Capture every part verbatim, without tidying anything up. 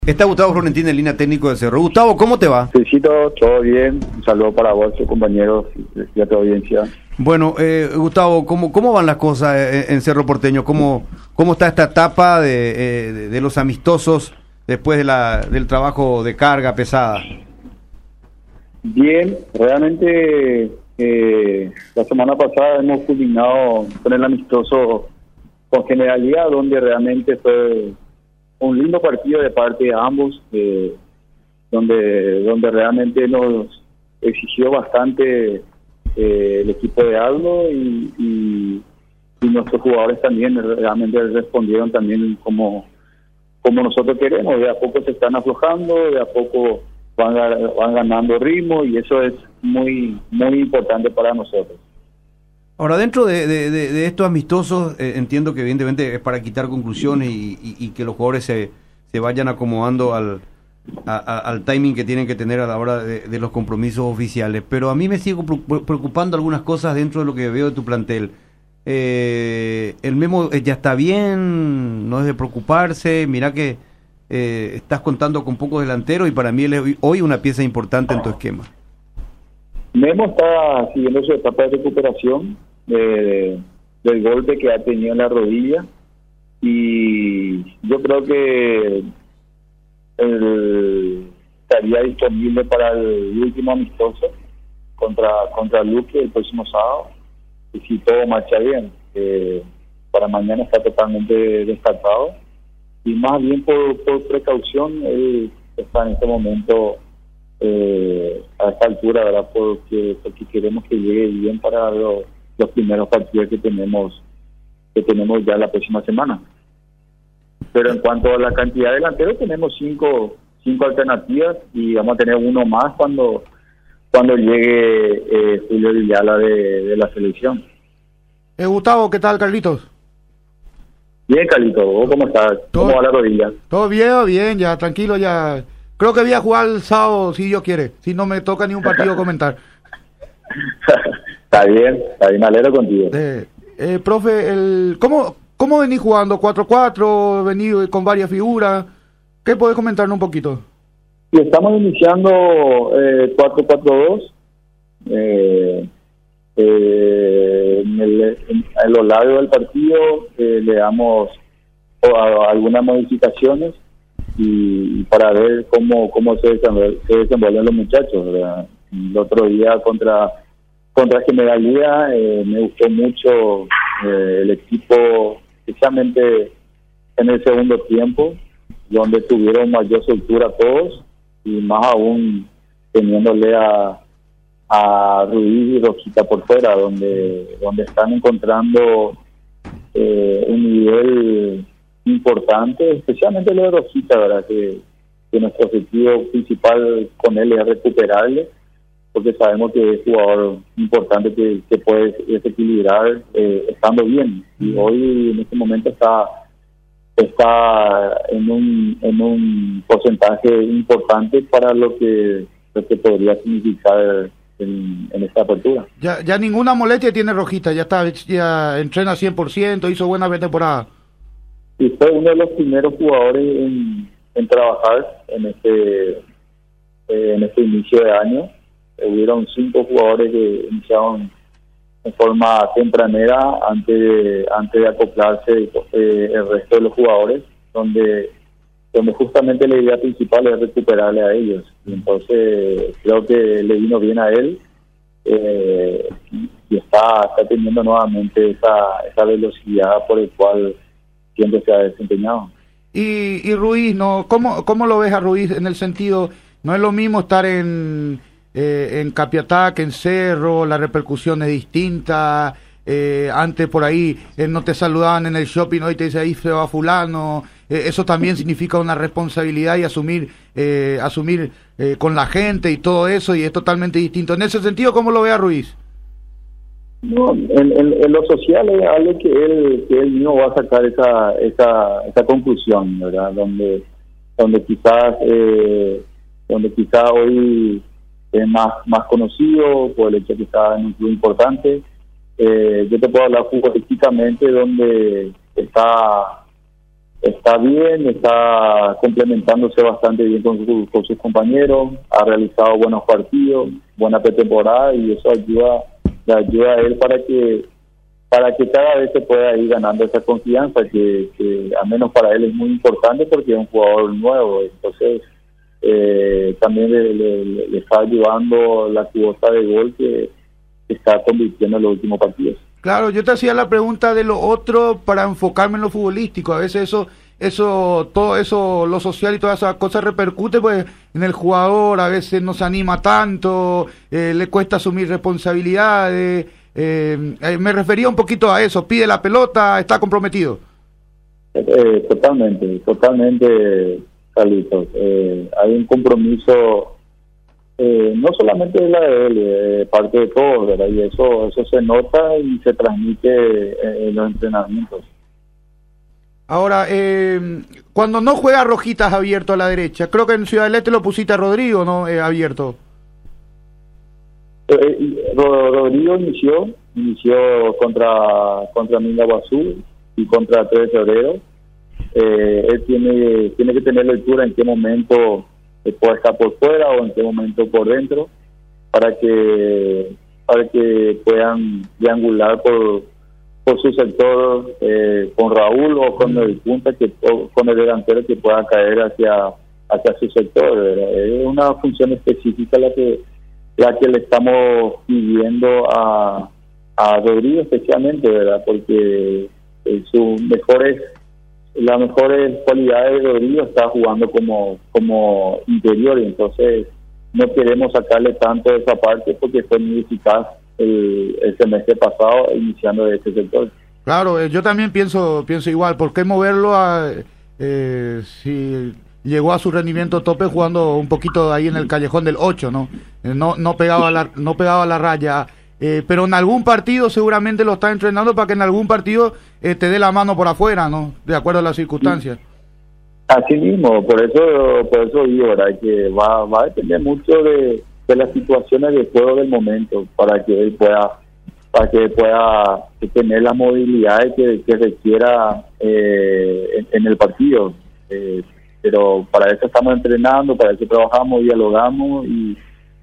Está Gustavo Florentín en línea técnico de Cerro. Gustavo, ¿cómo te va? Felicito, todo bien. Un saludo para vos, tus compañeros y a tu audiencia. Bueno, eh, Gustavo, ¿cómo, ¿cómo van las cosas en, en Cerro Porteño? ¿Cómo, cómo está esta etapa de, eh, de, de los amistosos después de la, del trabajo de carga pesada? Bien, realmente eh, la semana pasada hemos culminado con el amistoso con Generalidad, donde realmente fue un lindo partido de parte de ambos, eh, donde donde realmente nos exigió bastante eh, el equipo de Aldo y, y, y nuestros jugadores también realmente respondieron también como como nosotros queremos. De a poco se están aflojando, de a poco van, van ganando ritmo y eso es muy muy importante para nosotros. Ahora, dentro de, de, de, de estos amistosos, eh, entiendo que evidentemente es para quitar conclusiones y, y, y que los jugadores se, se vayan acomodando al, a, a, al timing que tienen que tener a la hora de, de los compromisos oficiales. Pero a mí me sigo preocupando algunas cosas dentro de lo que veo de tu plantel. Eh, el Memo ya está bien, no es de preocuparse. Mirá que eh, estás contando con pocos delanteros y para mí él es hoy una pieza importante en tu esquema. Memo está siguiendo su etapa de recuperación de, del golpe que ha tenido en la rodilla y yo creo que él estaría disponible para el último amistoso contra contra Luque el próximo sábado y si todo marcha bien. Eh, para mañana está totalmente descartado y más bien por, por precaución él está en este momento Eh, a esta altura, ¿verdad? Porque, porque queremos que llegue bien para los, los primeros partidos que tenemos que tenemos ya la próxima semana. Pero en cuanto a la cantidad de delanteros, tenemos cinco cinco alternativas y vamos a tener uno más cuando cuando llegue eh, Julio Villala de, de la selección. Eh, Gustavo, ¿qué tal, Carlitos? Bien, Carlitos, ¿vos cómo estás? ¿Cómo ¿Todo, va la rodilla? Todo bien, bien, ya, tranquilo, ya... Creo que voy a jugar el sábado, si Dios quiere, si no me toca ni un partido comentar. Está bien, está bien, me alegro contigo. Eh, eh, profe, el, ¿cómo, ¿cómo venís jugando? ¿cuatro cuatro? ¿Venís con varias figuras? ¿Qué podés comentarnos un poquito? Sí, estamos iniciando eh, cuatro cuatro dos. Eh, eh, en, el, en, en los lados del partido eh, le damos oh, a, a algunas modificaciones y para ver cómo cómo se desenvuelven, se desenvuelven los muchachos, ¿verdad? El otro día contra contra Generalidad eh, me gustó mucho eh, el equipo, especialmente en el segundo tiempo, donde tuvieron mayor soltura todos y más aún teniéndole a a Ruiz y Rosita por fuera, donde donde están encontrando eh, un nivel importante, especialmente lo de Rosita, ¿verdad? Que, que nuestro objetivo principal con él es recuperarle, porque sabemos que es un jugador importante que, que puede desequilibrar eh, estando bien, y hoy en este momento está está en un en un porcentaje importante para lo que lo que podría significar en, en esta apertura. Ya ya ninguna molestia tiene Rojita, ya está, ya entrena cien por ciento, hizo buena temporada. Y fue uno de los primeros jugadores en, en trabajar en este eh, en este inicio de año. Eh, hubieron cinco jugadores que iniciaron en forma tempranera antes de, antes de acoplarse eh, el resto de los jugadores, donde donde justamente la idea principal es recuperarle a ellos. Y entonces creo que le vino bien a él eh, y está, está teniendo nuevamente esa, esa velocidad por el cual siempre se ha desempeñado. Y, y Ruiz, ¿no? ¿Cómo, ¿Cómo lo ves a Ruiz en el sentido, no es lo mismo estar en, eh, en Capiatá que en Cerro, la repercusión es distinta, eh, antes por ahí eh, no te saludaban en el shopping, hoy te dice ahí se va fulano, eh, eso también significa una responsabilidad y asumir, eh, asumir eh, con la gente y todo eso, y es totalmente distinto. En ese sentido, ¿cómo lo ve a Ruiz? No, en, en, en lo social es algo que él que él mismo va a sacar esa esa esa conclusión, ¿verdad? Donde donde quizás eh, donde quizás hoy es más más conocido por el hecho de que está en un club importante. Eh, yo te puedo hablar futbolísticamente donde está está bien, está complementándose bastante bien con, su, con sus compañeros, ha realizado buenos partidos, buena pretemporada, y eso ayuda, le ayuda a él para que para que cada vez se pueda ir ganando esa confianza, que, que al menos para él es muy importante porque es un jugador nuevo. Entonces eh, también le, le, le está ayudando la cuota de gol que está convirtiendo en los últimos partidos. Claro, yo te hacía la pregunta de lo otro para enfocarme en lo futbolístico. A veces eso, eso, todo eso, lo social y todas esas cosas repercute pues en el jugador. A veces no se anima tanto, eh, le cuesta asumir responsabilidades. Eh, eh, me refería un poquito a eso. Pide la pelota, está comprometido. Eh, totalmente, totalmente, Carlitos. Eh, hay un compromiso. Eh, no solamente de la de él, eh, parte de todos, ¿verdad? Y eso eso se nota y se transmite en, en los entrenamientos. Ahora, eh, cuando no juega Rojitas abierto a la derecha, creo que en Ciudad del Este lo pusiste a Rodrigo, ¿no? Eh, abierto. Eh, Rodrigo inició, inició contra contra Minga Guazú y contra tres de febrero. Eh, él tiene, tiene que tener lectura en qué momento puede estar por fuera o en qué momento por dentro, para que para que puedan triangular por por su sector eh, con Raúl o con el punta que o con el delantero que pueda caer hacia hacia su sector, ¿verdad? Es una función específica la que la que le estamos pidiendo a a Rodrigo especialmente, ¿verdad? Porque eh, sus mejores las mejores cualidades de Rodrigo está jugando como como interior, y entonces no queremos sacarle tanto de esa parte porque fue muy eficaz el, el semestre pasado iniciando de este sector. Claro, eh, yo también pienso pienso igual. ¿Por qué moverlo a eh, si llegó a su rendimiento tope jugando un poquito ahí en el callejón del ocho, ¿no? Eh, no no pegaba la no pegaba la raya. Eh, pero en algún partido seguramente lo está entrenando para que en algún partido eh, te dé la mano por afuera, ¿no? De acuerdo a las circunstancias. Así mismo, por eso por eso digo, ¿verdad? Que va, va a depender mucho de, de las situaciones de juego del momento para que él pueda para que pueda tener la movilidad que, que requiera eh, en, en el partido. Eh, pero para eso estamos entrenando, para eso trabajamos, dialogamos y,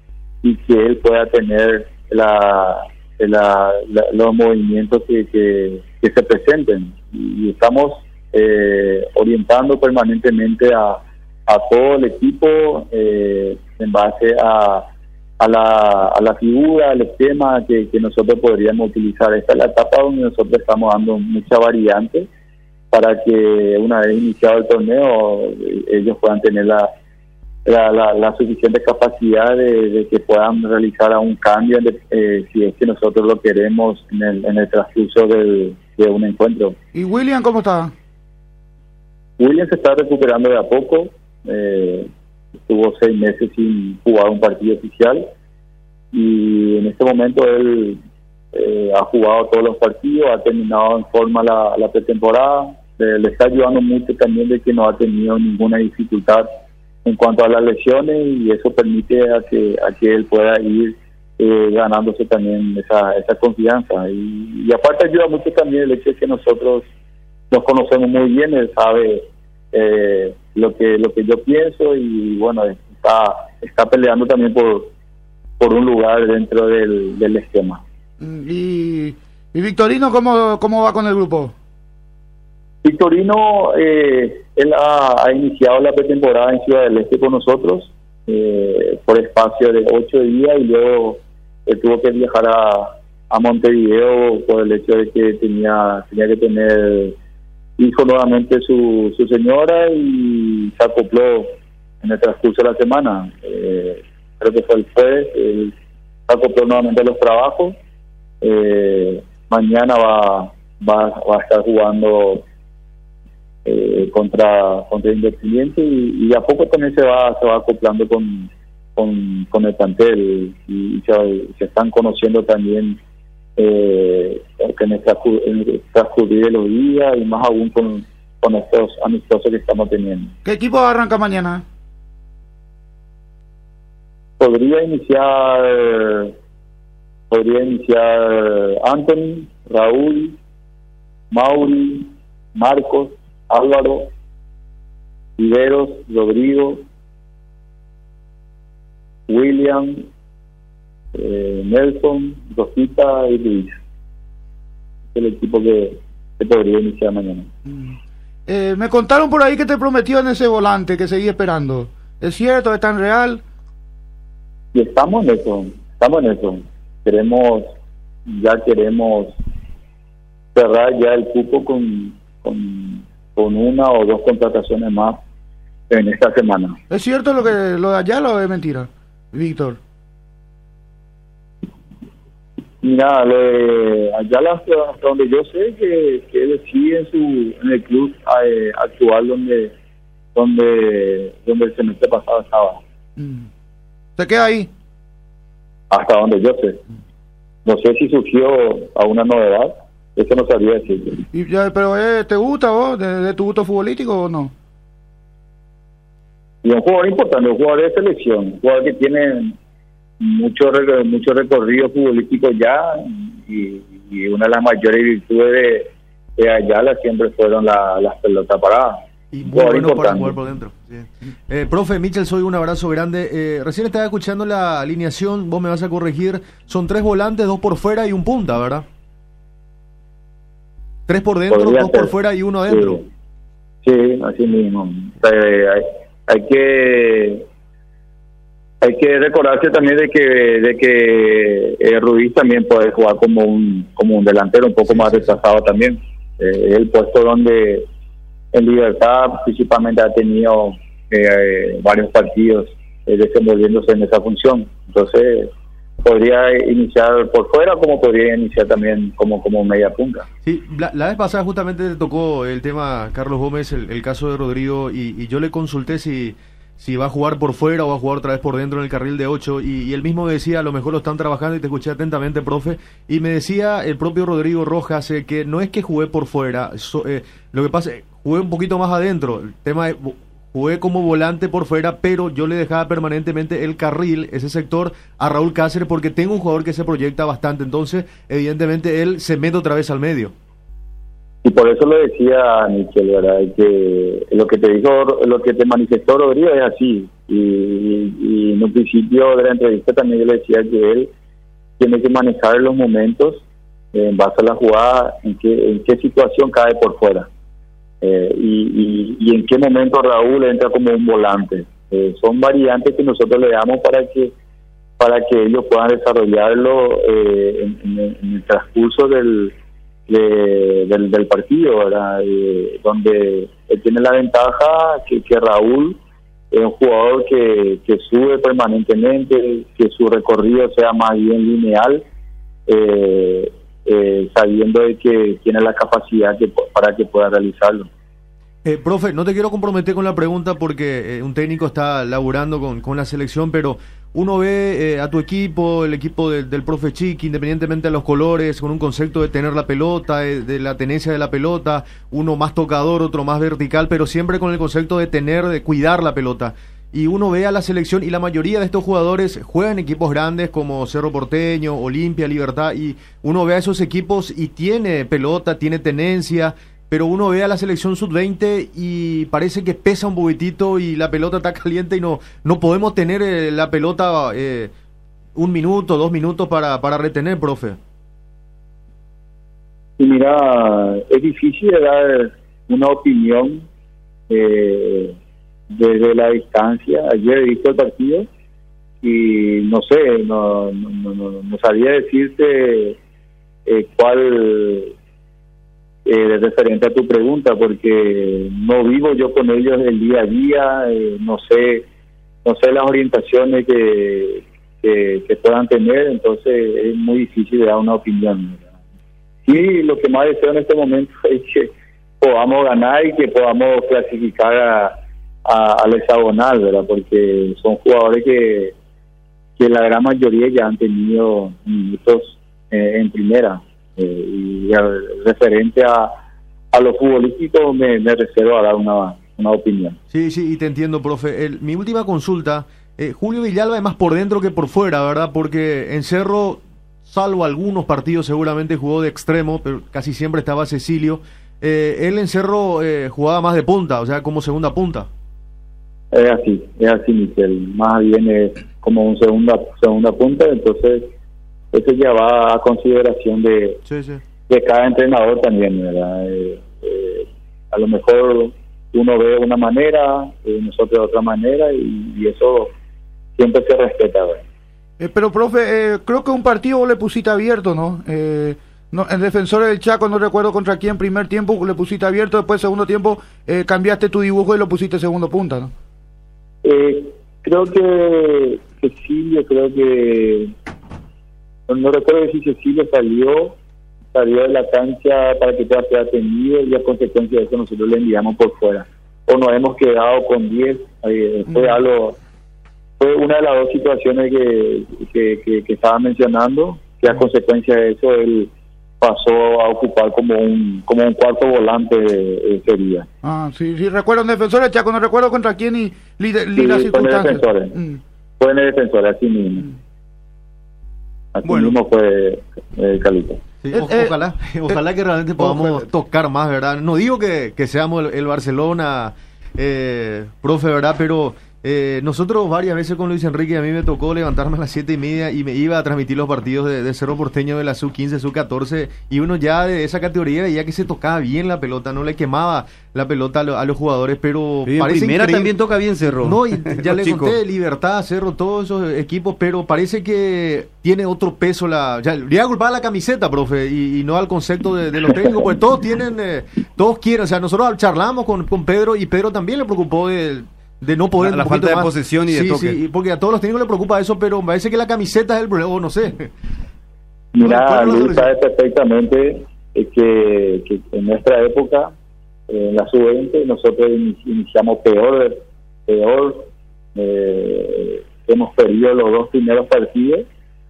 y que él pueda tener La, la, la, los movimientos que, que, que se presenten, y estamos eh, orientando permanentemente a, a todo el equipo eh, en base a, a, la, a la figura, al esquema que, que nosotros podríamos utilizar. Esta es la etapa donde nosotros estamos dando mucha variante para que una vez iniciado el torneo ellos puedan tener la La, la, la suficiente capacidad de, de que puedan realizar un cambio de, eh, si es que nosotros lo queremos en el, en el transcurso del, de un encuentro. ¿Y William cómo está? William se está recuperando de a poco, eh, estuvo seis meses sin jugar un partido oficial y en este momento él eh, ha jugado todos los partidos, ha terminado en forma la, la pretemporada, eh, le está ayudando mucho también de que no ha tenido ninguna dificultad en cuanto a las lesiones, y eso permite a que a que él pueda ir eh, ganándose también esa esa confianza, y, y aparte ayuda mucho también el hecho de que nosotros nos conocemos muy bien. Él sabe eh, lo que lo que yo pienso, y bueno, está está peleando también por por un lugar dentro del, del esquema. Y, y Victorino, ¿cómo cómo va con el grupo? Victorino, eh, él ha, ha iniciado la pretemporada en Ciudad del Este con nosotros eh, por espacio de ocho días, y luego él tuvo que viajar a, a Montevideo por el hecho de que tenía tenía que tener hijo nuevamente su, su señora, y se acopló en el transcurso de la semana. Eh, creo que fue el jueves, él se acopló nuevamente a los trabajos. Eh, mañana va, va, va a estar jugando Eh, contra contra Independiente, y, y a poco también se va se va acoplando con con, con el plantel, y, y se, se están conociendo también eh, en el transcurrir de los días, y más aún con, con estos amistosos que estamos teniendo. ¿Qué equipo arranca mañana? Podría iniciar podría iniciar Anthony, Raúl, Mauri, Marcos, Álvaro, Riveros, Rodrigo, William, eh, Nelson, Rosita y Luis. Es el equipo que, que podría iniciar mañana. Eh, me contaron por ahí que te prometió en ese volante que seguí esperando. ¿Es cierto? ¿Es tan real? Y estamos en eso, estamos en eso. Queremos, ya queremos cerrar ya el cupo con, con, con una o dos contrataciones más en esta semana. ¿Es cierto lo que lo de allá o es mentira, Víctor? Mira, lo de Ayala, hasta donde yo sé que, que él sigue en su en el club eh, actual donde donde donde el semestre pasado estaba. Mm. ¿Se queda ahí? Hasta donde yo sé. No sé si surgió alguna novedad, eso no sabría decirte. Y ya, pero eh, ¿te gusta vos? ¿De, de tu gusto futbolístico o no? Y un jugador importante, un jugador de selección, un jugador que tiene mucho mucho recorrido futbolístico ya, y, y una de las mayores virtudes de, de Ayala siempre fueron la, las pelotas paradas. Y muy bueno para jugar por dentro. Sí. Eh, profe, Michel, soy un abrazo grande. Eh, recién estaba escuchando la alineación, vos me vas a corregir. Son tres volantes, dos por fuera y un punta, ¿verdad? Tres por dentro, Podría dos ser. por fuera y uno adentro. Sí, sí, así mismo. Eh, hay, hay que hay que recordarse también de que de que eh, Ruiz también puede jugar como un como un delantero un poco sí, más sí, retrasado sí. también. Eh, el puesto donde en Libertad principalmente ha tenido eh, varios partidos eh, desenvolviéndose en esa función. Entonces podría iniciar por fuera como podría iniciar también como como media punta. Sí, la, la vez pasada justamente te tocó el tema Carlos Gómez, el, el caso de Rodrigo, y, y yo le consulté si si va a jugar por fuera o va a jugar otra vez por dentro en el carril de ocho, y, y él mismo decía, a lo mejor lo están trabajando, y te escuché atentamente, profe, y me decía el propio Rodrigo Rojas eh, que no es que jugué por fuera, so, eh, lo que pasa, jugué un poquito más adentro, el tema es, jugué como volante por fuera, pero yo le dejaba permanentemente el carril, ese sector, a Raúl Cáceres, porque tengo un jugador que se proyecta bastante, entonces evidentemente él se mete otra vez al medio. Y por eso lo decía Michel, ¿verdad? Que lo que te dijo, lo que te manifestó Rodrigo es así. Y, y, y en un principio de la entrevista también yo le decía que él tiene que manejar los momentos eh, en base a la jugada, en qué, en qué situación cae por fuera. Eh, y, y, y en qué momento Raúl entra como un volante. Eh, son variantes que nosotros le damos para que para que ellos puedan desarrollarlo eh, en, en, en el transcurso del De, del, del partido, ¿verdad? Eh, donde él tiene la ventaja que, que Raúl es un jugador que, que sube permanentemente, que su recorrido sea más bien lineal, eh, eh, sabiendo de que tiene la capacidad que, para que pueda realizarlo. Eh, profe, no te quiero comprometer con la pregunta porque eh, un técnico está laburando con, con la selección, pero uno ve eh, a tu equipo, el equipo de, del profe Chiqui, independientemente de los colores, con un concepto de tener la pelota, de, de la tenencia de la pelota, uno más tocador, otro más vertical, pero siempre con el concepto de tener, de cuidar la pelota. Y uno ve a la selección y la mayoría de estos jugadores juegan en equipos grandes como Cerro Porteño, Olimpia, Libertad, y uno ve a esos equipos y tiene pelota, tiene tenencia, pero uno ve a la selección sub veinte y parece que pesa un poquitito y la pelota está caliente y no no podemos tener eh, la pelota eh, un minuto, dos minutos para, para retener, profe. Y mira, es difícil dar una opinión eh, desde la distancia. Ayer he visto el partido y no sé, no, no, no, no sabía decirte eh, cuál... Eh, referente a tu pregunta, porque no vivo yo con ellos el día a día, eh, no sé no sé las orientaciones que, que, que puedan tener, entonces es muy difícil de dar una opinión, ¿verdad? Y lo que más deseo en este momento es que podamos ganar y que podamos clasificar a, a, al hexagonal, ¿verdad? Porque son jugadores que, que la gran mayoría ya han tenido minutos eh, en primera. Eh, y al, referente a, a lo futbolístico me, me reservo a dar una, una opinión. Sí, sí, y te entiendo, profe. El, mi última consulta, eh, Julio Villalba es más por dentro que por fuera, ¿verdad? Porque en Cerro, salvo algunos partidos, seguramente jugó de extremo, pero casi siempre estaba Cecilio. eh, él en Cerro eh, jugaba más de punta, o sea, como segunda punta. Es así, es así, Michel. Más bien es como un segunda segunda punta, entonces eso ya va a consideración de, sí, sí. de cada entrenador también, ¿verdad? Eh, eh, a lo mejor uno ve de una manera, eh, nosotros de otra manera, y, y eso siempre se respeta, ¿verdad? Eh, pero, profe, eh, creo que un partido vos le pusiste abierto, ¿no? Eh, no en Defensores del Chaco, no recuerdo contra quién, primer tiempo le pusiste abierto, después segundo tiempo eh, cambiaste tu dibujo y lo pusiste segundo punta, ¿no? Eh, creo que Cecilio, creo que no, no recuerdo si Cecilio salió salió de la cancha para que pueda ser atendido, y a consecuencia de eso nosotros le enviamos por fuera, o nos hemos quedado con diez. Eh, fue mm. algo fue una de las dos situaciones que, que, que, que estaba mencionando, que a consecuencia de eso él pasó a ocupar como un como un cuarto volante eh, sería. Ah, sí, sí, recuerdo en Defensores, Chaco, no recuerdo contra quién y, y, y sí, las circunstancias. Defensores. Mm. Fue en el Defensores, así mismo. Mm. Así bueno. mismo fue eh, Calito. Sí, o, eh, ojalá, eh, ojalá que realmente podamos ojalá. tocar más, ¿verdad? No digo que, que seamos el, el Barcelona, eh, profe, ¿verdad? Pero Eh, nosotros varias veces con Luis Enrique, a mí me tocó levantarme a las siete y media y me iba a transmitir los partidos de, de Cerro Porteño de la sub quince, sub catorce, y uno ya de esa categoría veía que se tocaba bien la pelota, no le quemaba la pelota a, lo, a los jugadores, pero sí, parece primera increíble. También toca bien Cerro. No, y ya le chicos. conté, Libertad, Cerro, todos esos equipos, pero parece que tiene otro peso la... Ya, le iba a culpar a la camiseta, profe, y, y no al concepto de, de los técnicos, porque todos tienen, eh, todos quieren, o sea, nosotros charlamos con, con Pedro, y Pedro también le preocupó de... de no poder la, la falta de más. posesión y de sí, toque. Sí, porque a todos los técnicos les preocupa eso, pero me parece que la camiseta es el problema, o no sé. Mira, Luis sabe perfectamente eh, que, que en nuestra época, eh, en la sub veinte, nosotros iniciamos peor, peor, eh, hemos perdido los dos primeros partidos,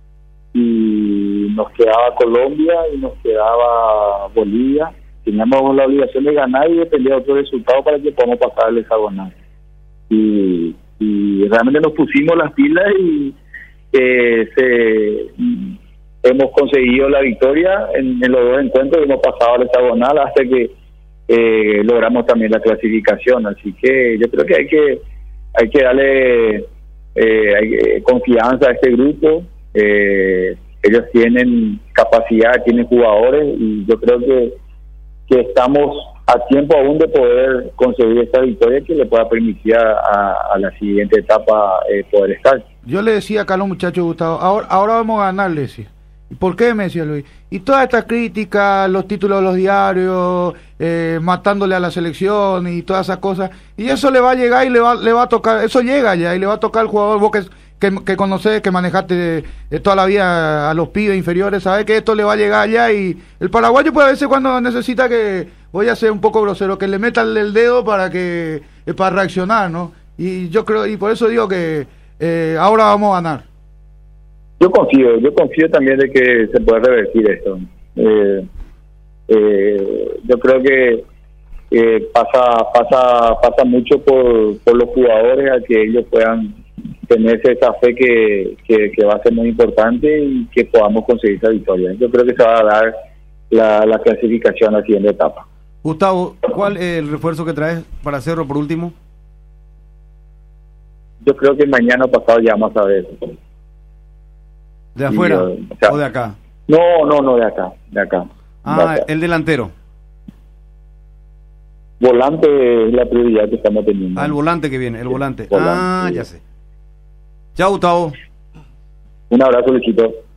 y nos quedaba Colombia y nos quedaba Bolivia. Teníamos la obligación de ganar y dependía de otro resultado para que podamos pasar el hexagonal. Y, y realmente nos pusimos las pilas y eh, se, hemos conseguido la victoria en, en los dos encuentros, y hemos pasado al hexagonal hasta que eh, logramos también la clasificación. Así que yo creo que hay que hay que darle eh, hay, confianza a este grupo. Eh, ellos tienen capacidad, tienen jugadores, y yo creo que que estamos a tiempo aún de poder conseguir esta victoria que le pueda permitir a, a la siguiente etapa eh, poder estar. Yo le decía acá a los muchachos, Gustavo, ahora, ahora vamos a ganar, le decía. ¿Y por qué? Me decía Luis. Y toda esta crítica, los títulos de los diarios, eh, matándole a la selección y todas esas cosas, y eso le va a llegar y le va, le va a tocar, eso llega ya y le va a tocar al jugador, vos que, que, que conocés, que manejaste de, de toda la vida a los pibes inferiores, sabés que esto le va a llegar allá, y el paraguayo pues a veces cuando necesita, que voy a ser un poco grosero, que le metan el dedo para que eh, para reaccionar, ¿no? Y yo creo, y por eso digo que eh, ahora vamos a ganar. Yo confío, yo confío también de que se puede revertir esto. Eh, eh, yo creo que eh, pasa pasa pasa mucho por, por los jugadores, a que ellos puedan tenerse esa fe que, que, que va a ser muy importante, y que podamos conseguir esa victoria. Yo creo que se va a dar la, la clasificación a la siguiente etapa. Gustavo, ¿cuál es el refuerzo que traes para Cerro por último? Yo creo que mañana o pasado ya vamos a ver. ¿De afuera y, o, sea, o de acá? No, no, no, de acá, de acá. Ah, de acá. El delantero. Volante es la prioridad que estamos teniendo. Ah, el volante que viene, el volante. volante ah, sí. ya sé. Chao, Gustavo. Un abrazo, Luisito.